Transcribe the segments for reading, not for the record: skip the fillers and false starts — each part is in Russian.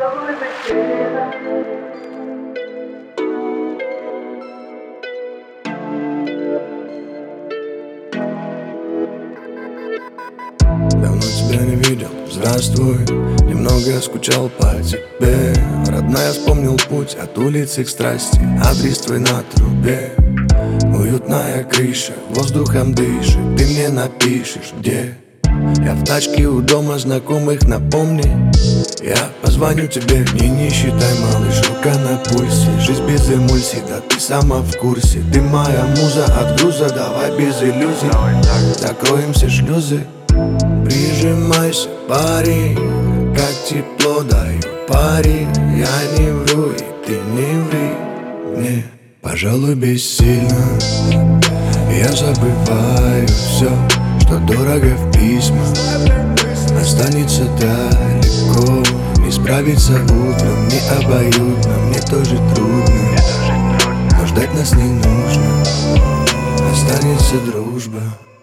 Давно тебя не видел, здравствуй. Немного скучал по тебе. Родная, вспомнил путь от улицы к страсти. Адрес твой на трубе. Уютная крыша, воздухом дышит. Ты мне напишешь, где. Я в тачке у дома знакомых, напомни. Я позвоню тебе, не считай, малыш, рука на пульсе. Жизнь без эмульсий, да ты сама в курсе. Ты моя муза от груза, давай без иллюзий. Закроем все шлюзы. Прижимайся, парень, как тепло даю парень. Я не вру, и ты не ври мне. Пожалуй, бессильно я забываю все, что дорого в письмах. Останется далеко, не справиться утром, не обоюдно. Мне тоже трудно, но ждать нас не нужно. Останется дружба.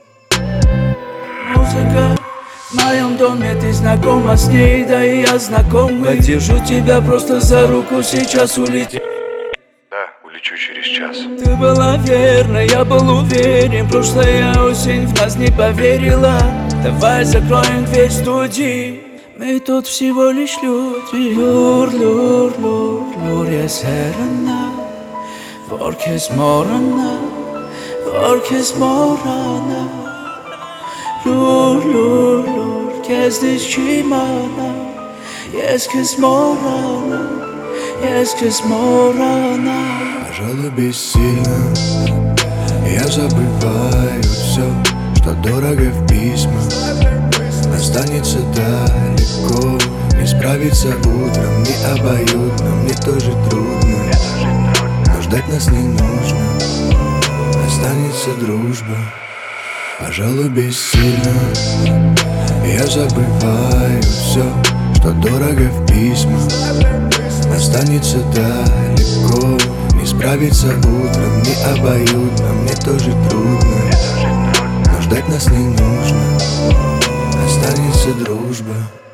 Музыка в моем доме, ты знакома с ней, да и я знакомый. Подержу тебя просто за руку, сейчас улетим. Да, улечу через час. Ты была верна, я был уверен. Прошлая осень в нас не поверила. Давай закроем дверь студии. Мы тут всего лишь люди. Люр, люр, люр, люр, я серана. Воркес морана, воркес морана. Люр, люр, люр, kezdis csímálna. Esküsz morana, esküsz morana. Пожалуй, бессильно я забываю все, что дорого в письмах. Останется далеко, не справиться утром, не обоюдно. Мне тоже трудно, но ждать нас не нужно. Останется дружба. Пожалуй, бессильно я забываю все, что дорого в письмах. Останется далеко, не справиться утром, не обоюдно. Мне тоже трудно, но ждать нас не нужно. Останется дружба.